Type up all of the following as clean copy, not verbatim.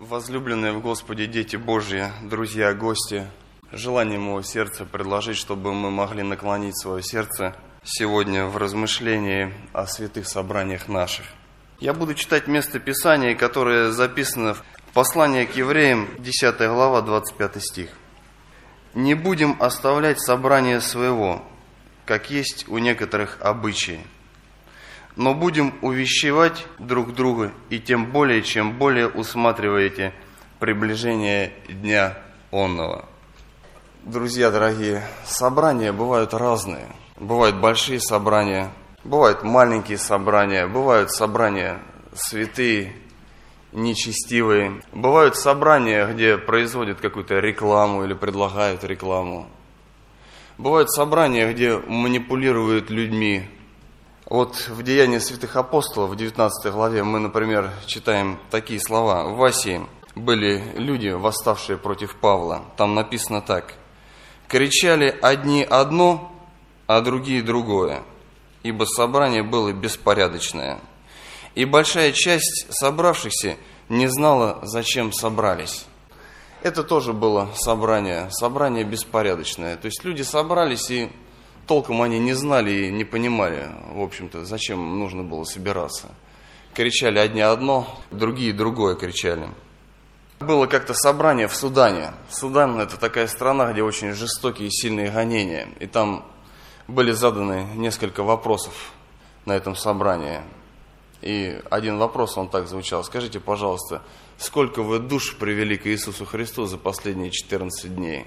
Возлюбленные в Господе дети Божьи, друзья, гости, желание моего сердца предложить, чтобы мы могли наклонить свое сердце сегодня в размышлении о святых собраниях наших. Я буду читать место Писания, которое записано в послании к евреям, 10 глава, 25 стих. «Не будем оставлять собрание своего, как есть у некоторых обычаи, но будем увещевать друг друга, и тем более, чем более усматриваете приближение дня онного». Друзья дорогие, собрания бывают разные. Бывают большие собрания, бывают маленькие собрания, бывают собрания святые, нечестивые. Бывают собрания, где производят какую-то рекламу или предлагают рекламу. Бывают собрания, где манипулируют людьми. Вот в Деянии святых апостолов, в 19 главе, мы, например, читаем такие слова. В Асии были люди, восставшие против Павла. Там написано так. «Кричали одни одно, а другие другое, ибо собрание было беспорядочное. И большая часть собравшихся не знала, зачем собрались». Это тоже было собрание беспорядочное. То есть люди собрались, и толком они не знали и не понимали, в общем-то, зачем нужно было собираться. Кричали одни одно, другие другое кричали. Было как-то собрание в Судане. Судан – это такая страна, где очень жестокие и сильные гонения. И там были заданы несколько вопросов на этом собрании. И один вопрос, он так звучал. Скажите, пожалуйста, сколько вы душ привели к Иисусу Христу за последние 14 дней?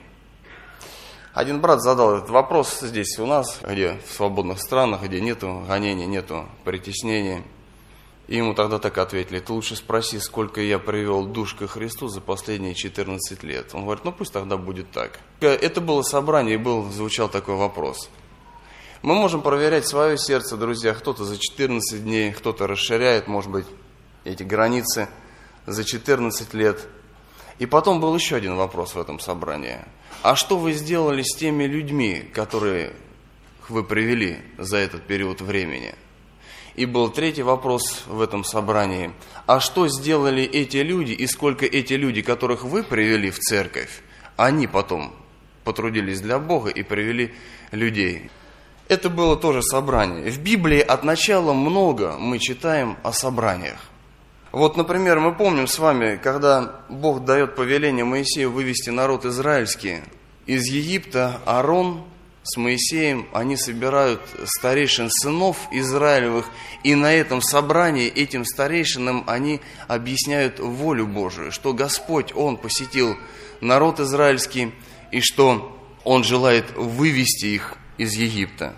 Один брат задал этот вопрос здесь у нас, где в свободных странах, где нету гонений, нету притеснений. И ему тогда так ответили: ты лучше спроси, сколько я привел душ ко Христу за последние 14 лет. Он говорит, ну пусть тогда будет так. Это было собрание, и звучал такой вопрос. Мы можем проверять свое сердце, друзья. Кто-то за 14 дней, кто-то расширяет, может быть, эти границы за 14 лет. И потом был еще один вопрос в этом собрании. А что вы сделали с теми людьми, которые вы привели за этот период времени? И был третий вопрос в этом собрании. А что сделали эти люди, и сколько эти люди, которых вы привели в церковь, они потом потрудились для Бога и привели людей? Это было тоже собрание. В Библии от начала много мы читаем о собраниях. Вот, например, мы помним с вами, когда Бог дает повеление Моисею вывести народ израильский из Египта, Аарон с Моисеем, они собирают старейшин сынов Израилевых, и на этом собрании этим старейшинам они объясняют волю Божию, что Господь, Он посетил народ израильский, и что Он желает вывести их из Египта.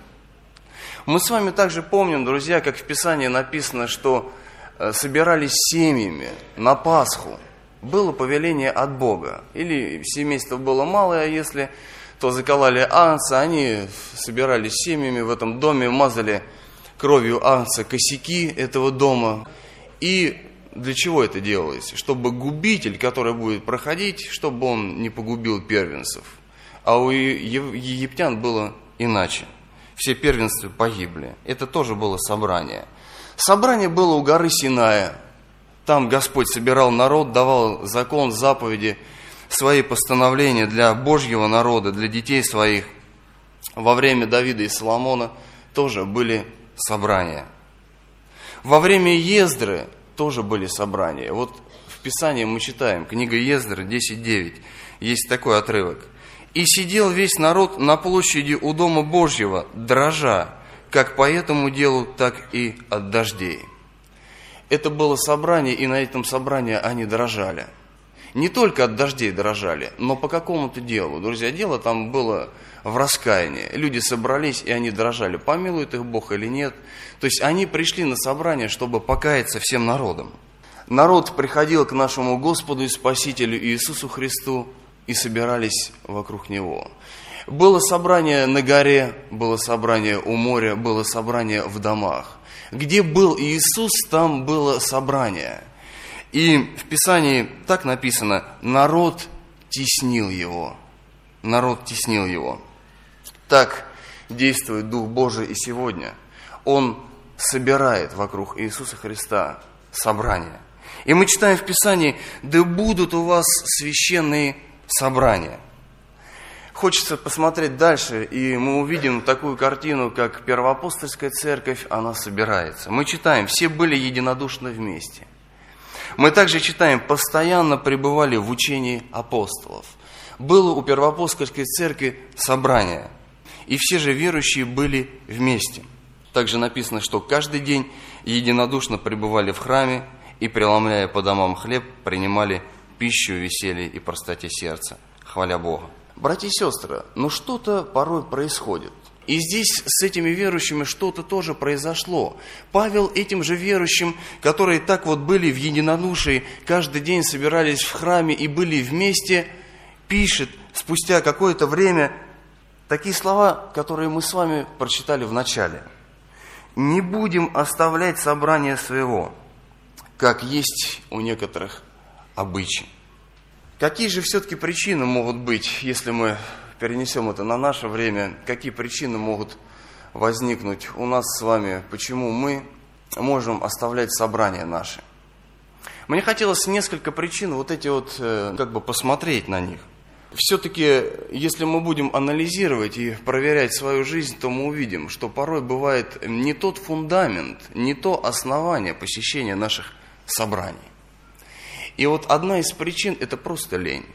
Мы с вами также помним, друзья, как в Писании написано, что собирались семьями на Пасху. Было повеление от Бога. Или семейство было малое, если то закололи агнца, они собирались семьями в этом доме, мазали кровью агнца косяки этого дома. И для чего это делалось? Чтобы губитель, который будет проходить, чтобы он не погубил первенцев. А у египтян было иначе. Все первенцы погибли. Это тоже было собрание. Собрание было у горы Синая. Там Господь собирал народ, давал закон, заповеди, свои постановления для Божьего народа, для детей своих. Во время Давида и Соломона тоже были собрания. Во время Ездры тоже были собрания. Вот в Писании мы читаем, книга Ездры 10:9, есть такой отрывок. «И сидел весь народ на площади у Дома Божьего, дрожа, как по этому делу, так и от дождей». Это было собрание, и на этом собрании они дрожали. Не только от дождей дрожали, но по какому-то делу. Друзья, дело там было в раскаянии. Люди собрались, и они дрожали, помилует их Бог или нет. То есть они пришли на собрание, чтобы покаяться всем народом. Народ приходил к нашему Господу и Спасителю Иисусу Христу, и собирались вокруг Него. Было собрание на горе, было собрание у моря, было собрание в домах. Где был Иисус, там было собрание. И в Писании так написано: народ теснил Его. Народ теснил Его. Так действует Дух Божий и сегодня. Он собирает вокруг Иисуса Христа собрание. И мы читаем в Писании: «Да будут у вас священные собрания». Хочется посмотреть дальше, и мы увидим такую картину, как Первоапостольская церковь, она собирается. Мы читаем: «Все были единодушны вместе». Мы также читаем: «Постоянно пребывали в учении апостолов». Было у Первоапостольской церкви собрание, и все же верующие были вместе. Также написано, что каждый день единодушно пребывали в храме и, преломляя по домам хлеб, принимали пищу в веселье и простоте сердца, хваля Бога. Братья и сестры, но что-то порой происходит. И здесь с этими верующими что-то тоже произошло. Павел этим же верующим, которые так вот были в единодушии, каждый день собирались в храме и были вместе, пишет спустя какое-то время такие слова, которые мы с вами прочитали в начале. «Не будем оставлять собрание своего, как есть у некоторых обычай». Какие же все-таки причины могут быть, если мы перенесем это на наше время, какие причины могут возникнуть у нас с вами, почему мы можем оставлять собрания наши? Мне хотелось несколько причин вот эти вот, посмотреть на них. Все-таки, если мы будем анализировать и проверять свою жизнь, то мы увидим, что порой бывает не тот фундамент, не то основание посещения наших собраний. И вот одна из причин – это просто лень.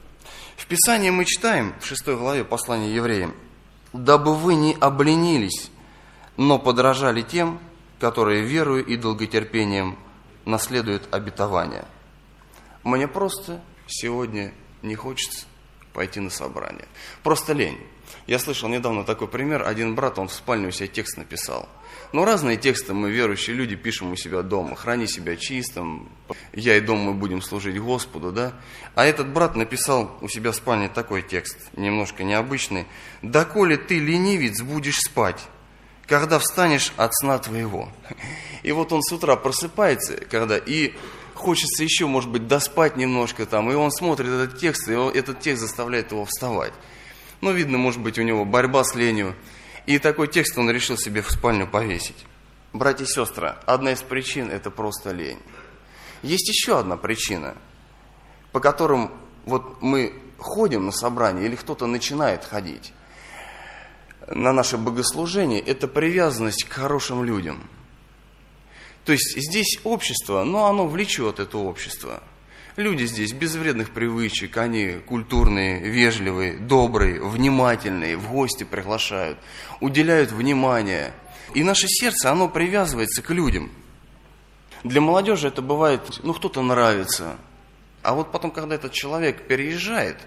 В Писании мы читаем, в 6 главе послания Евреям: «Дабы вы не обленились, но подражали тем, которые верою и долготерпением наследуют обетование». Мне просто сегодня не хочется пойти на собрание. Просто лень. Я слышал недавно такой пример. Один брат, он в спальне у себя текст написал. Но разные тексты мы, верующие люди, пишем у себя дома. «Храни себя чистым», «Я и дом мы будем служить Господу», да? А этот брат написал у себя в спальне такой текст, немножко необычный: «Доколе ты, ленивец, будешь спать, когда встанешь от сна твоего». И вот он с утра просыпается, и хочется еще, может быть, доспать немножко там, и он смотрит этот текст, и этот текст заставляет его вставать. Ну, видно, может быть, у него борьба с ленью. И такой текст он решил себе в спальню повесить. Братья и сестры, одна из причин – это просто лень. Есть еще одна причина, по которым вот мы ходим на собрание, или кто-то начинает ходить на наше богослужение – это привязанность к хорошим людям. То есть здесь общество, но оно влечет это общество. Люди здесь без вредных привычек, они культурные, вежливые, добрые, внимательные, в гости приглашают, уделяют внимание. И наше сердце, оно привязывается к людям. Для молодежи это бывает, кто-то нравится. А вот потом, когда этот человек переезжает,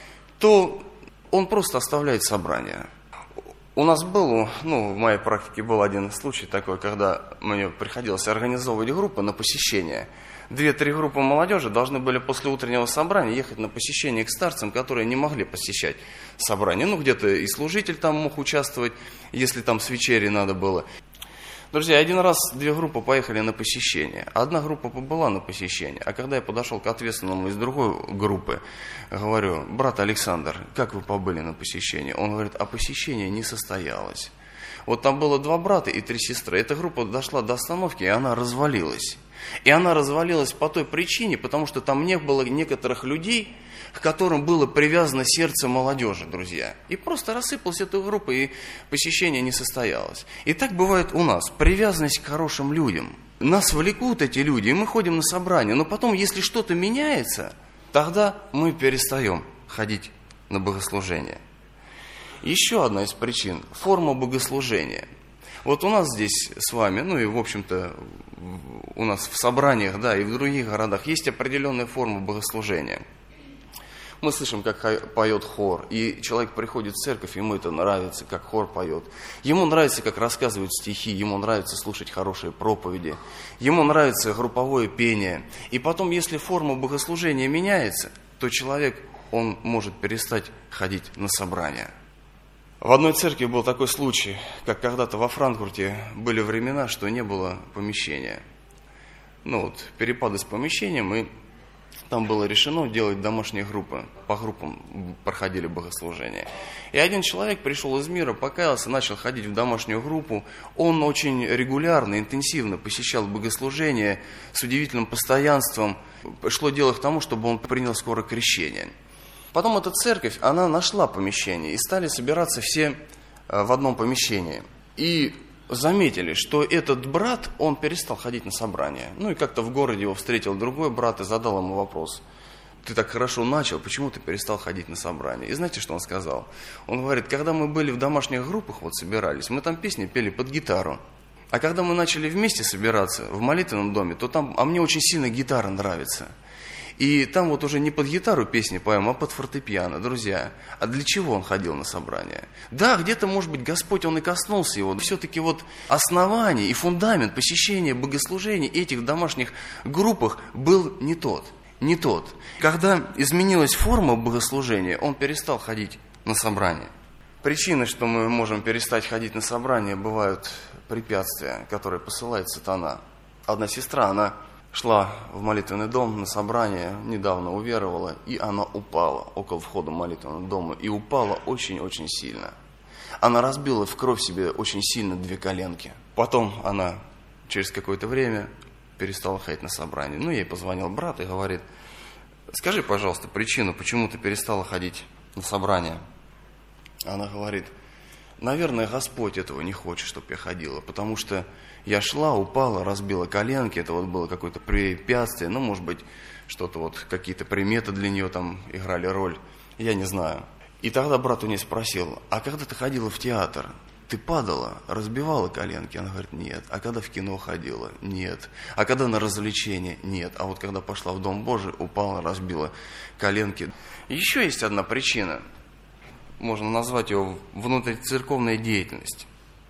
то он просто оставляет собрание. У нас был, в моей практике был один случай такой, когда мне приходилось организовывать группы на посещение. 2-3 группы молодежи должны были после утреннего собрания ехать на посещение к старцам, которые не могли посещать собрание. Где-то и служитель там мог участвовать, если там с вечери надо было. Друзья, один раз 2 группы поехали на посещение. Одна группа побыла на посещении, а когда я подошел к ответственному из другой группы, говорю: брат Александр, как вы побыли на посещении? Он говорит: а посещение не состоялось. Вот там было 2 брата и 3 сестры. Эта группа дошла до остановки, и она развалилась. И она развалилась по той причине, потому что там не было некоторых людей, к которым было привязано сердце молодежи, друзья. И просто рассыпалась эта группа, и посещение не состоялось. И так бывает у нас. Привязанность к хорошим людям. Нас влекут эти люди, и мы ходим на собрания. Но потом, если что-то меняется, тогда мы перестаем ходить на богослужение. Еще одна из причин – форма богослужения. Вот у нас здесь с вами, и в общем-то у нас в собраниях, и в других городах есть определенная форма богослужения. Мы слышим, как поет хор, и человек приходит в церковь, ему это нравится, как хор поет. Ему нравится, как рассказывают стихи, ему нравится слушать хорошие проповеди, ему нравится групповое пение. И потом, если форма богослужения меняется, то человек, он может перестать ходить на собрания. В одной церкви был такой случай, как когда-то во Франкфурте были времена, что не было помещения. Перепады с помещением, и там было решено делать домашние группы. По группам проходили богослужения. И один человек пришел из мира, покаялся, начал ходить в домашнюю группу. Он очень регулярно, интенсивно посещал богослужения с удивительным постоянством. Шло дело к тому, чтобы он принял скоро крещение. Потом эта церковь, она нашла помещение, и стали собираться все в одном помещении. И заметили, что этот брат, он перестал ходить на собрания. Ну и как-то в городе его встретил другой брат и задал ему вопрос: ты так хорошо начал, почему ты перестал ходить на собрания? И знаете, что он сказал? Он говорит: когда мы были в домашних группах, вот собирались, мы там песни пели под гитару. А когда мы начали вместе собираться в молитвенном доме, то там, мне очень сильно гитара нравится. И там вот уже не под гитару песни поем, а под фортепиано, друзья. А для чего он ходил на собрания? Да, где-то, может быть, Господь, Он и коснулся его, но все-таки вот основание и фундамент посещения богослужений этих домашних группах был не тот. Не тот. Когда изменилась форма богослужения, он перестал ходить на собрания. Причины, что мы можем перестать ходить на собрания, бывают препятствия, которые посылает сатана. Одна сестра, она шла в молитвенный дом на собрание, недавно уверовала, и она упала около входа в молитвенный дом, и упала очень-очень сильно. Она разбила в кровь себе очень сильно 2 коленки. Потом она через какое-то время перестала ходить на собрание. Ну, ей позвонил брат и говорит: скажи, пожалуйста, причину, почему ты перестала ходить на собрание. Она говорит: наверное, Господь этого не хочет, чтобы я ходила, потому что я шла, упала, разбила коленки, это вот было какое-то препятствие, ну, может быть, что-то вот, какие-то приметы для нее там играли роль, я не знаю. И тогда брат у нее спросил: а когда ты ходила в театр, ты падала, разбивала коленки? Она говорит: нет. А когда в кино ходила? Нет. А когда на развлечения? Нет. А вот когда пошла в Дом Божий, упала, разбила коленки. Еще есть одна причина. Можно назвать ее внутрицерковная деятельность.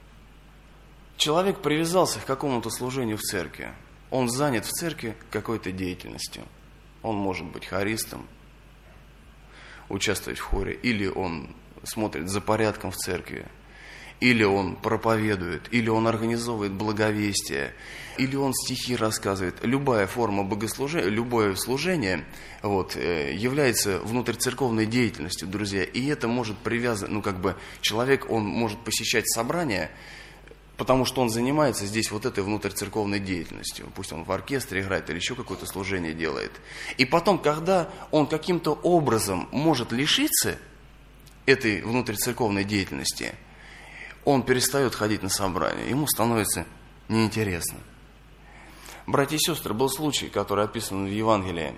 Человек привязался к какому-то служению в церкви. Он занят в церкви какой-то деятельностью. Он может быть хористом, участвовать в хоре, или он смотрит за порядком в церкви, или он проповедует, или он организовывает благовестие, или он стихи рассказывает. Любая форма богослужения, любое служение является внутрицерковной деятельностью, друзья. И это может привязать, человек, он может посещать собрания, потому что он занимается здесь вот этой внутрицерковной деятельностью. Пусть он в оркестре играет или еще какое-то служение делает. И потом, когда он каким-то образом может лишиться этой внутрицерковной деятельности, он перестает ходить на собрания, ему становится неинтересно. Братья и сестры, был случай, который описан в Евангелии,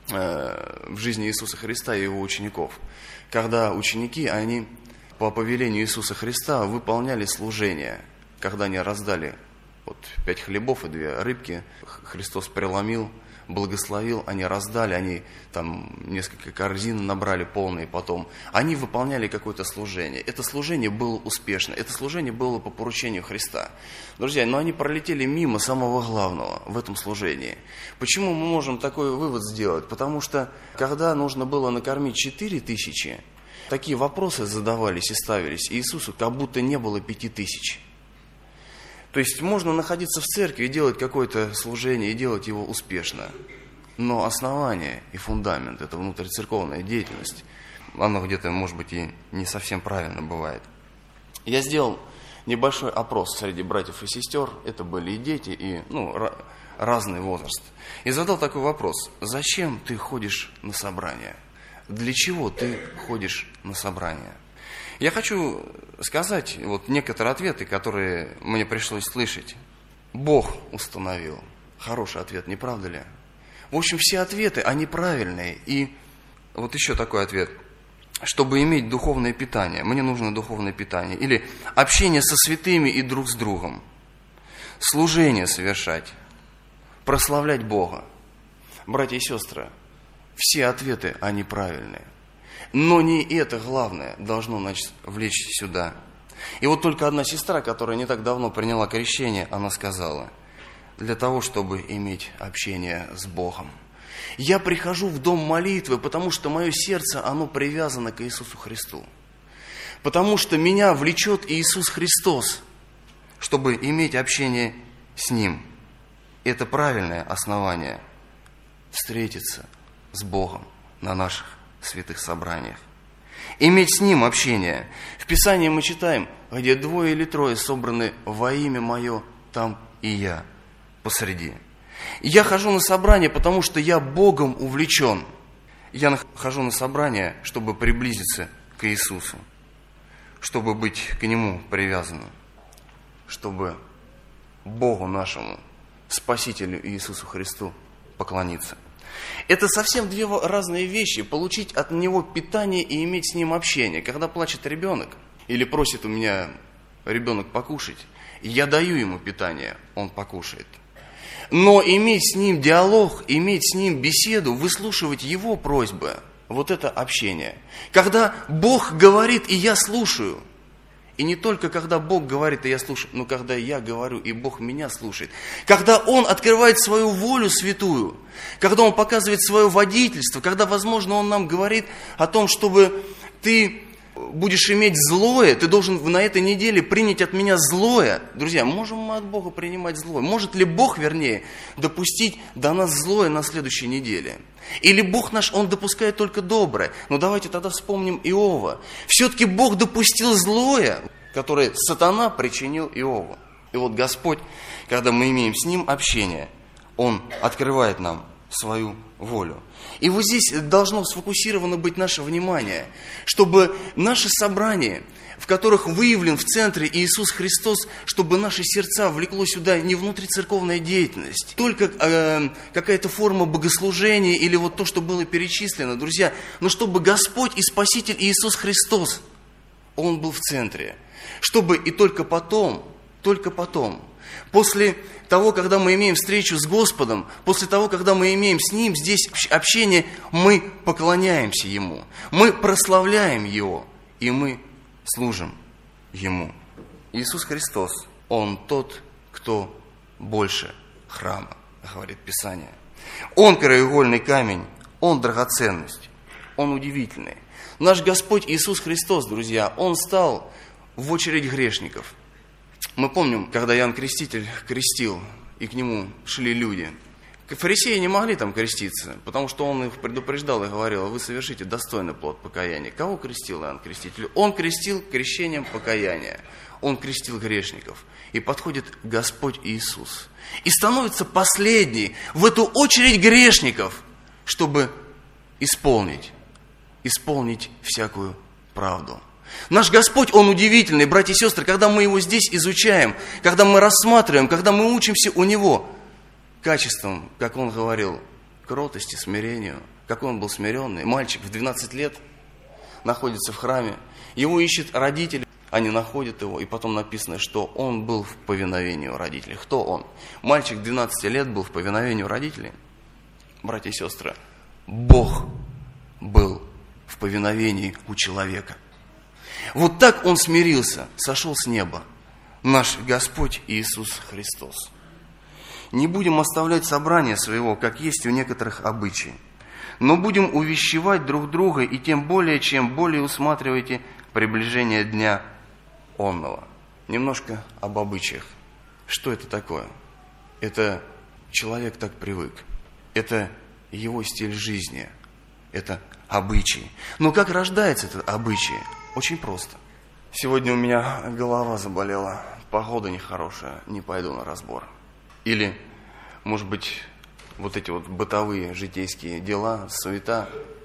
в жизни Иисуса Христа и его учеников, когда ученики, они по повелению Иисуса Христа выполняли служение. Когда они раздали 5 хлебов и 2 рыбки, Христос преломил, благословил, они раздали, они там несколько корзин набрали полные потом. Они выполняли какое-то служение. Это служение было успешно, это служение было по поручению Христа. Друзья, но они пролетели мимо самого главного в этом служении. Почему мы можем такой вывод сделать? Потому что, когда нужно было накормить 4000, такие вопросы задавались и ставились Иисусу, как будто не было 5000. То есть можно находиться в церкви и делать какое-то служение, и делать его успешно. Но основание и фундамент, это внутрицерковная деятельность, оно где-то, может быть, и не совсем правильно бывает. Я сделал небольшой опрос среди братьев и сестер, это были и дети, и разный возраст. И задал такой вопрос: зачем ты ходишь на собрания? Для чего ты ходишь на собрания? Я хочу сказать некоторые ответы, которые мне пришлось слышать. Бог установил. Хороший ответ, не правда ли? В общем, все ответы, они правильные. И еще такой ответ. Чтобы иметь духовное питание, мне нужно духовное питание. Или общение со святыми и друг с другом. Служение совершать. Прославлять Бога. Братья и сестры, все ответы, они правильные. Но не это главное должно влечь сюда. И только одна сестра, которая не так давно приняла крещение, она сказала: для того, чтобы иметь общение с Богом. Я прихожу в дом молитвы, потому что мое сердце, оно привязано к Иисусу Христу. Потому что меня влечет Иисус Христос, чтобы иметь общение с Ним. Это правильное основание встретиться с Богом на наших святых собраниях. Иметь с Ним общение. В Писании мы читаем, где 2 или 3 собраны во имя Мое, там и я посреди. Я хожу на собрание, потому что я Богом увлечен. Я хожу на собрание, чтобы приблизиться к Иисусу, чтобы быть к Нему привязанным, чтобы Богу нашему, Спасителю Иисусу Христу поклониться. Это совсем 2 разные вещи. Получить от Него питание и иметь с Ним общение. Когда плачет ребенок или просит у меня ребенок покушать, я даю ему питание, он покушает. Но иметь с ним диалог, иметь с ним беседу, выслушивать его просьбы, вот это общение. Когда Бог говорит, и я слушаю. И не только когда Бог говорит, и я слушаю, но когда я говорю, и Бог меня слушает. Когда Он открывает свою волю святую, когда Он показывает свое водительство, когда, возможно, Он нам говорит о том, чтобы ты будешь иметь злое, ты должен на этой неделе принять от меня злое. Друзья, можем мы от Бога принимать злое? Может ли Бог, вернее, допустить до нас злое на следующей неделе? Или Бог наш, Он допускает только доброе? Но давайте тогда вспомним Иова. Все-таки Бог допустил злое, которое сатана причинил Иову. И вот Господь, когда мы имеем с Ним общение, Он открывает нам свою волю. И вот здесь должно сфокусировано быть наше внимание, чтобы наши собрания, в которых выявлен в центре Иисус Христос, чтобы наши сердца влекло сюда не внутрицерковная деятельность, только какая-то форма богослужения или вот то, что было перечислено, друзья, но чтобы Господь и Спаситель Иисус Христос, Он был в центре, чтобы и только потом, после того, когда мы имеем встречу с Господом, после того, когда мы имеем с Ним здесь общение, мы поклоняемся Ему, мы прославляем Его, и мы служим Ему. Иисус Христос, Он тот, кто больше храма, говорит Писание. Он краеугольный камень, Он драгоценность, Он удивительный. Наш Господь Иисус Христос, друзья, Он стал в очередь грешников. Мы помним, когда Иоанн Креститель крестил, и к нему шли люди. Фарисеи не могли там креститься, потому что он их предупреждал и говорил: вы совершите достойный плод покаяния. Кого крестил Иоанн Креститель? Он крестил крещением покаяния. Он крестил грешников. И подходит Господь Иисус. И становится последний в эту очередь грешников, чтобы исполнить всякую правду. Наш Господь, Он удивительный, братья и сестры, когда мы Его здесь изучаем, когда мы рассматриваем, когда мы учимся у Него качествам, как Он говорил, кротости, смирению, какой Он был смиренный. Мальчик в 12 лет находится в храме, его ищут родители, они находят его, и потом написано, что он был в повиновении у родителей. Кто он? Мальчик 12 лет был в повиновении у родителей. Братья и сестры, Бог был в повиновении у человека. Вот так Он смирился, сошел с неба, наш Господь Иисус Христос. Не будем оставлять собрание своего, как есть у некоторых обычаи, но будем увещевать друг друга, и тем более, чем более усматриваете приближение дня онного. Немножко об обычаях. Что это такое? Это человек так привык. Это его стиль жизни. Это обычаи. Но как рождается это обычай? Очень просто. Сегодня у меня голова заболела, погода нехорошая, не пойду на разбор. Или, может быть, вот эти вот бытовые житейские дела, суета,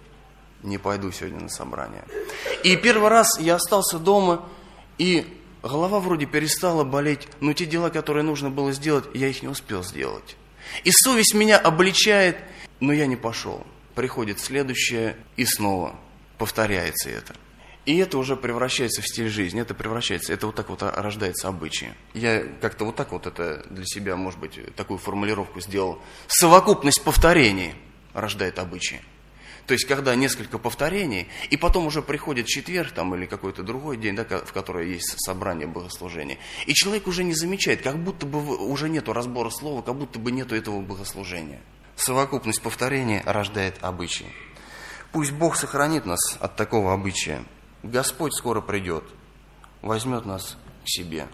не пойду сегодня на собрание. И первый раз я остался дома, и голова вроде перестала болеть, но те дела, которые нужно было сделать, я их не успел сделать. И совесть меня обличает, но я не пошел. Приходит следующее, и снова повторяется это. И это уже превращается в стиль жизни, это вот так вот рождается обычай. Я как-то вот так вот это для себя, может быть, такую формулировку сделал. Совокупность повторений рождает обычай. То есть, когда несколько повторений, и потом уже приходит четверг там, или какой-то другой день, да, в который есть собрание богослужения, и человек уже не замечает, как будто бы уже нету разбора слова, как будто бы нету этого богослужения. Совокупность повторений рождает обычай. Пусть Бог сохранит нас от такого обычая. Господь скоро придет, возьмет нас к себе.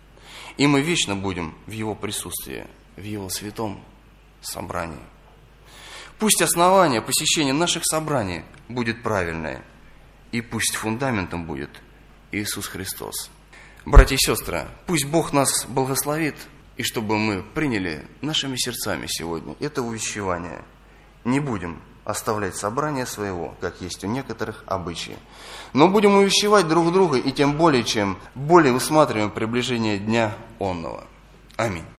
И мы вечно будем в Его присутствии, в Его святом собрании. Пусть основание посещения наших собраний будет правильное, и пусть фундаментом будет Иисус Христос. Братья и сестры, пусть Бог нас благословит, и чтобы мы приняли нашими сердцами сегодня это увещевание. Не будем оставлять собрание своего, как есть у некоторых обычаи, но будем увещевать друг друга, и тем более, чем более усматриваем приближение дня онного. Аминь.